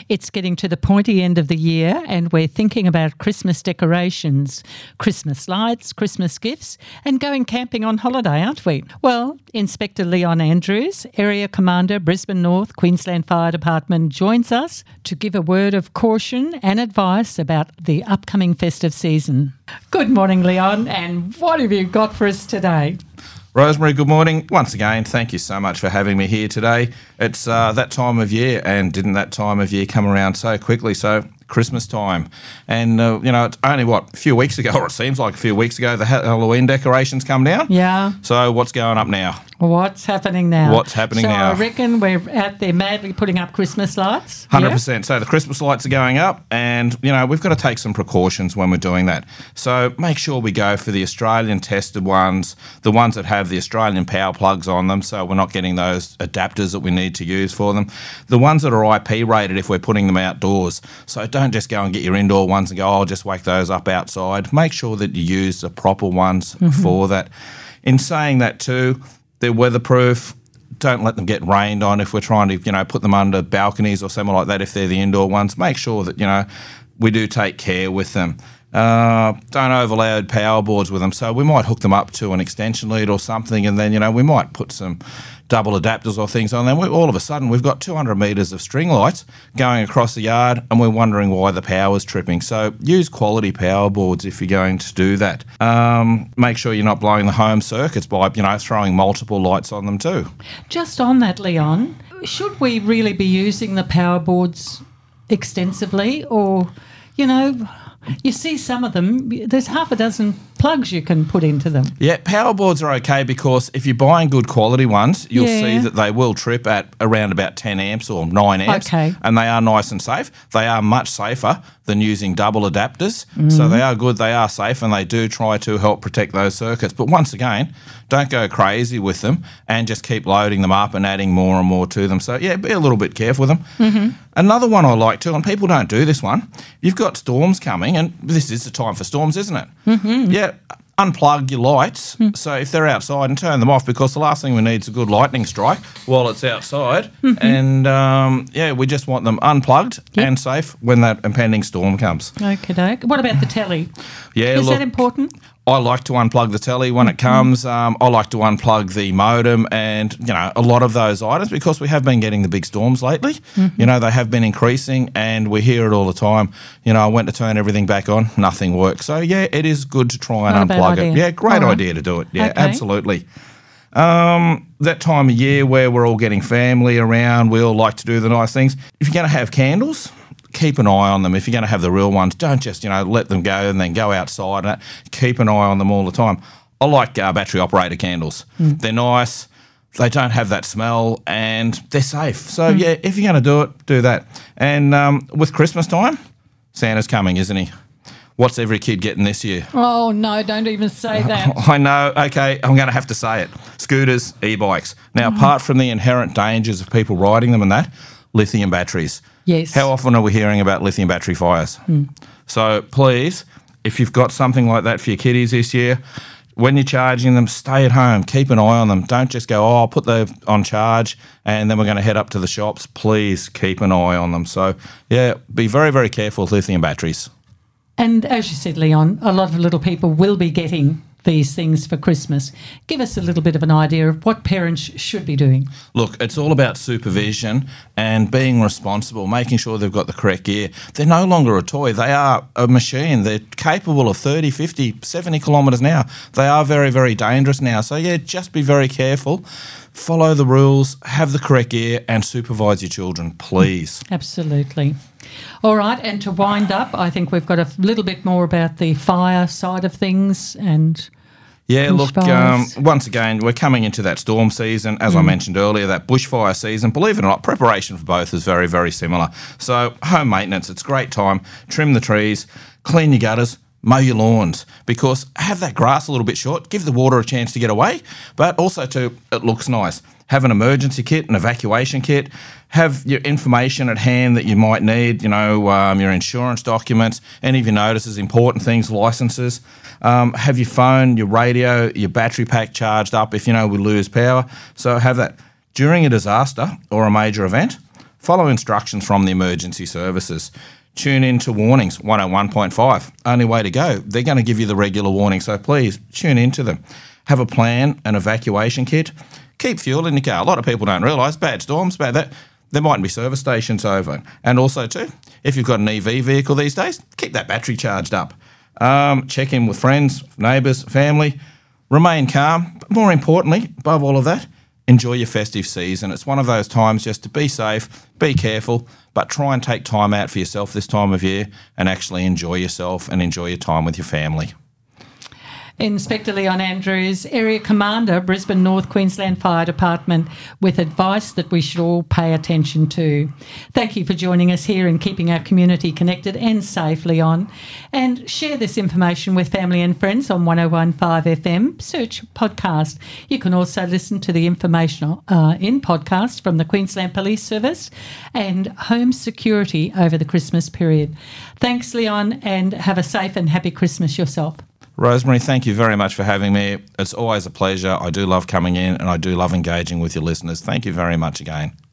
It's getting to the pointy end of the year and we're thinking about Christmas decorations, Christmas lights, Christmas gifts and going camping on holiday, aren't we? Well, Inspector Leon Andrews, Area Commander, Brisbane North, Queensland Fire Department, joins us to give a word of caution and advice about the upcoming festive season. Good morning, Leon, and what have you got for us today? Rosemary, good morning. Once again, thank you so much for having me here today. It's that time of year, and didn't that time of year come around so quickly? So Christmas time. And, it's only, a few weeks ago, or it seems like a few weeks ago, the Halloween decorations come down. Yeah. So what's going up now? What's happening now? What's happening now? So I reckon we're out there madly putting up Christmas lights. 100%. Yeah? So the Christmas lights are going up and, we've got to take some precautions when we're doing that. So make sure we go for the Australian tested ones, the ones that have the Australian power plugs on them, so we're not getting those adapters that we need to use for them. The ones that are IP rated if we're putting them outdoors. So don't just go and get your indoor ones and go, I'll just whack those up outside. Make sure that you use the proper ones for that. In saying that too, they're weatherproof. Don't let them get rained on if we're trying to, put them under balconies or something like that if they're the indoor ones. Make sure that, we do take care with them. Don't overload power boards with them. So we might hook them up to an extension lead or something and then, we might put some double adapters or things on them. All of a sudden, we've got 200 metres of string lights going across the yard and we're wondering why the power's tripping. So use quality power boards if you're going to do that. Make sure you're not blowing the home circuits by, throwing multiple lights on them too. Just on that, Leon, should we really be using the power boards extensively or, you see some of them, there's half a dozen plugs you can put into them. Yeah, power boards are okay because if you're buying good quality ones, you'll see that they will trip at around about 10 amps or 9 amps. Okay. And they are nice and safe. They are much safer than using double adapters. So they are good, they are safe, and they do try to help protect those circuits. But once again, don't go crazy with them and just keep loading them up and adding more and more to them. So, yeah, be a little bit careful with them. Another one I like too, and people don't do this one, you've got storms coming, and this is the time for storms, isn't it? Yeah, unplug your lights, so if they're outside, and turn them off because the last thing we need is a good lightning strike while it's outside. And, we just want them unplugged and safe when that impending storm comes. Okay. What about the telly? Yeah, Is that important? I like to unplug the telly when it comes. I like to unplug the modem and, a lot of those items because we have been getting the big storms lately. They have been increasing and we hear it all the time. I went to turn everything back on, nothing works. So, yeah, it is good to try and unplug it. Yeah, great idea to do it. Yeah, absolutely. That time of year where we're all getting family around, we all like to do the nice things. If you're going to have candles, keep an eye on them. If you're going to have the real ones, don't just, let them go and then go outside. Keep an eye on them all the time. I like battery-operated candles. They're nice. They don't have that smell and they're safe. So, yeah, if you're going to do it, do that. And with Christmas time, Santa's coming, isn't he? What's every kid getting this year? Oh, no, don't even say that. I know. Okay, I'm going to have to say it. Scooters, e-bikes. Now, apart from the inherent dangers of people riding them and that, lithium batteries. Yes. How often are we hearing about lithium battery fires? So please, if you've got something like that for your kiddies this year, when you're charging them, stay at home. Keep an eye on them. Don't just go, I'll put them on charge and then we're going to head up to the shops. Please keep an eye on them. So, yeah, be very, very careful with lithium batteries. And as you said, Leon, a lot of little people will be getting these things for Christmas. Give us a little bit of an idea of what parents should be doing. Look, it's all about supervision and being responsible, making sure they've got the correct gear. They're no longer a toy. They are a machine. They're capable of 30, 50, 70 kilometres an hour. They are very, very dangerous now. So, yeah, just be very careful. Follow the rules, have the correct gear and supervise your children, please. Absolutely. All right, and to wind up, I think we've got a little bit more about the fire side of things and... Yeah, look, once again, we're coming into that storm season. As I mentioned earlier, that bushfire season, believe it or not, preparation for both is very, very similar. So home maintenance, it's a great time. Trim the trees, clean your gutters, mow your lawns, because have that grass a little bit short, give the water a chance to get away, but also it looks nice. Have an emergency kit, an evacuation kit, have your information at hand that you might need, your insurance documents, any of your notices, important things, licenses. Have your phone, your radio, your battery pack charged up if we lose power. So have that. During a disaster or a major event, Follow instructions from the emergency services. Tune in to Warnings 101.5. Only way to go. They're going to give you the regular warning, so please tune into them. Have a plan, an evacuation kit. Keep fuel in your car. A lot of people don't realise, bad storms, bad that, there mightn't be service stations over. And also too, if you've got an EV vehicle these days, keep that battery charged up. Check in with friends, neighbours, family. Remain calm. But more importantly, above all of that, enjoy your festive season. It's one of those times just to be safe, be careful, but try and take time out for yourself this time of year and actually enjoy yourself and enjoy your time with your family. Inspector Leon Andrews, Area Commander, Brisbane North Queensland Fire Department, with advice that we should all pay attention to. Thank you for joining us here and keeping our community connected and safe, Leon. And share this information with family and friends on 101.5 FM. Search podcast. You can also listen to the information in podcast from the Queensland Police Service and Home Security over the Christmas period. Thanks, Leon, and have a safe and happy Christmas yourself. Rosemary, thank you very much for having me. It's always a pleasure. I do love coming in and I do love engaging with your listeners. Thank you very much again.